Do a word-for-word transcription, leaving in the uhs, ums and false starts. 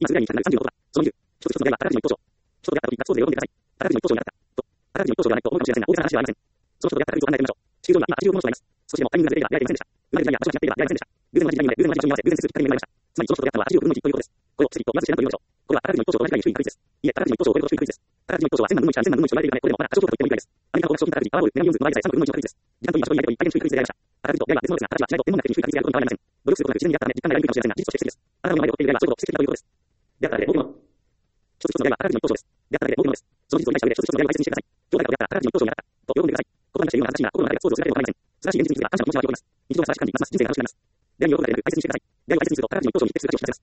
今すぐにさんじゅうごだ。そのにじゅう。一つ一つの題は、宝くじの一等賞。一つであった時、ガッツポーズで喜んでください。宝くじの一等賞になった。と。宝くじの一等賞ではないと思うかもしれませんが、大げさな話ではありません。その人とや宝くじを考えてみましょう。地球上には今はちじゅうごの人がいます。少しでもタイミングがずれていれば出会えませんでした。生まれる時代や場所が違っていれば出会えませんでした。偶然同じ時代に生まれ、偶然同じ場所に合わせ、偶然接するきっかけになりました。つまりその人と出会ったのははちじゅうごぶんのいちということです。これを奇跡とまず知らんというのでしょう。これは宝くじの一等賞と同じぐらいに低い確率です。いえ、宝くじの一等賞を超えると低い確率です。宝くじの一等賞は千万分のいちから千万分のいちと言われているため、これでもまだ過小評価と言ってもいいぐらいです。アメリカの高額賞金宝くじ、パワーボール、メガミリオンズの場合でさえさんぶんのいちの確率です。時間と今所といないといい加減低い確率でありました。宝くじと出会いは別物ですが、形は違いと天文学的に低い確率であることに変わりありません。努力することなく自然にあったため、実感がやりにくいかもしれませんが、事実として奇跡です。あなたの前で起こっている出会いはそれほど奇跡的だということです。であっただけで僕の一つ一つの出会いは宝くじの一等賞です。であっただけで僕のです。その事実を理解した上で一つ一つの出会いを大切にしてください。今日誰かと出会ったら宝くじの一等賞になったと喜んでください。言葉に出して言うのは難しいが、心の中では想像するだけでも構いません。素晴らしい現実については感謝の気持ちが湧き起こります。日常が素晴らしく感じますます人生が楽しくなります。出会いを喜んでいる大切にしてください。出会いを大切にすると宝くじの一等賞に匹敵する価値を示せます。